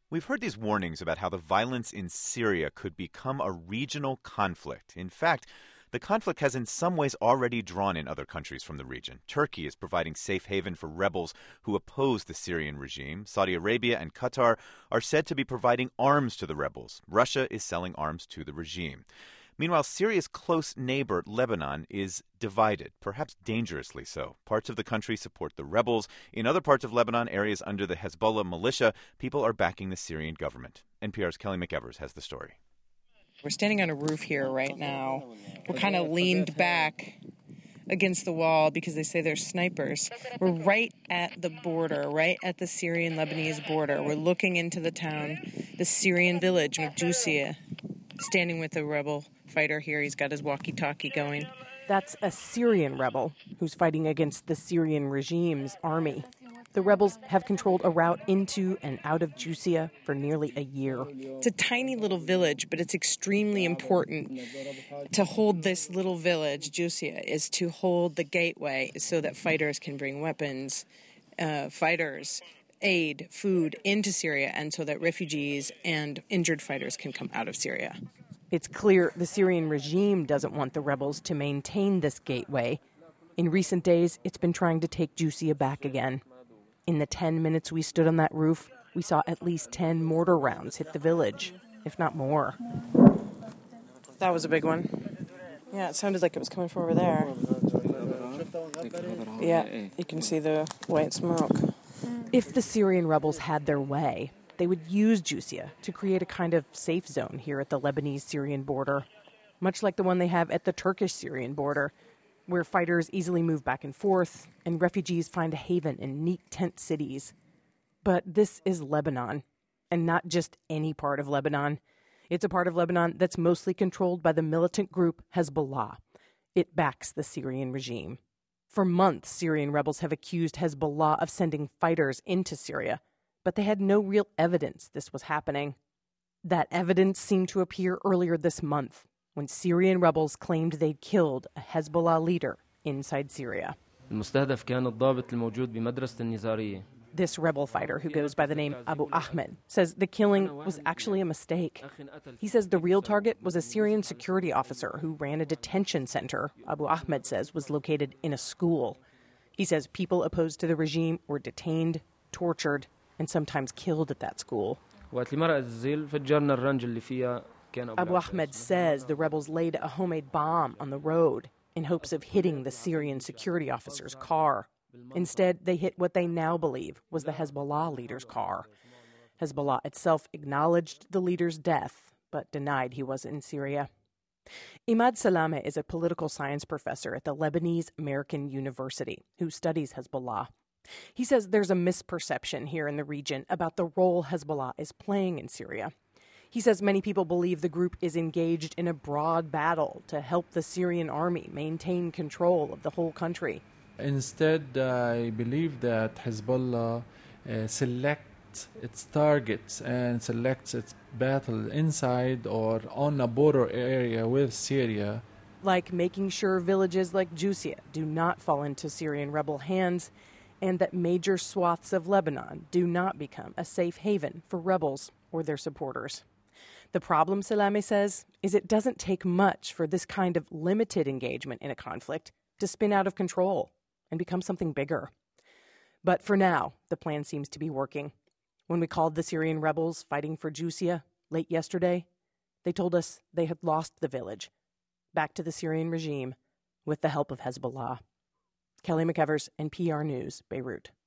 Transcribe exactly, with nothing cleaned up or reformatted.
We've heard these warnings about how the violence in Syria could become a regional conflict. In fact, the conflict has in some ways already drawn in other countries from the region. Turkey is providing safe haven for rebels who oppose the Syrian regime. Saudi Arabia and Qatar are said to be providing arms to the rebels. Russia is selling arms to the regime. Meanwhile, Syria's close neighbor, Lebanon, is divided, perhaps dangerously so. Parts of the country support the rebels. In other parts of Lebanon, areas under the Hezbollah militia, people are backing the Syrian government. N P R's Kelly McEvers has the story. We're standing on a roof here right now. We're kind of leaned back against the wall because they say there's snipers. We're right at the border, right at the Syrian-Lebanese border. We're looking into the town, the Syrian village of Jusia, standing with a rebel fighter here. He's got his walkie-talkie going. That's a Syrian rebel who's fighting against the Syrian regime's army. The rebels have controlled a route into and out of Jusia for nearly a year. It's a tiny little village, but it's extremely important to hold this little village. Jusia is to hold the gateway so that fighters can bring weapons, uh, fighters, aid, food into Syria, and so that refugees and injured fighters can come out of Syria. It's clear the Syrian regime doesn't want the rebels to maintain this gateway. In recent days, it's been trying to take Jusia back again. In the ten minutes we stood on that roof, we saw at least ten mortar rounds hit the village, if not more. That was a big one. Yeah, it sounded like it was coming from over there. Yeah, you can see the white smoke. If the Syrian rebels had their way, they would use Jusia to create a kind of safe zone here at the Lebanese-Syrian border, much like the one they have at the Turkish-Syrian border, where fighters easily move back and forth and refugees find a haven in neat tent cities. But this is Lebanon, and not just any part of Lebanon. It's a part of Lebanon that's mostly controlled by the militant group Hezbollah. It backs the Syrian regime. For months, Syrian rebels have accused Hezbollah of sending fighters into Syria, but they had no real evidence this was happening. That evidence seemed to appear earlier this month, when Syrian rebels claimed they'd killed a Hezbollah leader inside Syria. This rebel fighter, who goes by the name Abu Ahmed, says the killing was actually a mistake. He says the real target was a Syrian security officer who ran a detention center Abu Ahmed says was located in a school. He says people opposed to the regime were detained, tortured, and sometimes killed at that school. Abu Ahmed says the rebels laid a homemade bomb on the road in hopes of hitting the Syrian security officer's car. Instead, they hit what they now believe was the Hezbollah leader's car. Hezbollah itself acknowledged the leader's death, but denied he was in Syria. Imad Salameh is a political science professor at the Lebanese American University who studies Hezbollah. He says there's a misperception here in the region about the role Hezbollah is playing in Syria. He says many people believe the group is engaged in a broad battle to help the Syrian army maintain control of the whole country. Instead, I believe that Hezbollah uh, selects its targets and selects its battle inside or on a border area with Syria. Like making sure villages like Jusia do not fall into Syrian rebel hands, and that major swaths of Lebanon do not become a safe haven for rebels or their supporters. The problem, Salameh says, is it doesn't take much for this kind of limited engagement in a conflict to spin out of control and become something bigger. But for now, the plan seems to be working. When we called the Syrian rebels fighting for Jusia late yesterday, they told us they had lost the village back to the Syrian regime with the help of Hezbollah. Kelly McEvers, N P R News, Beirut.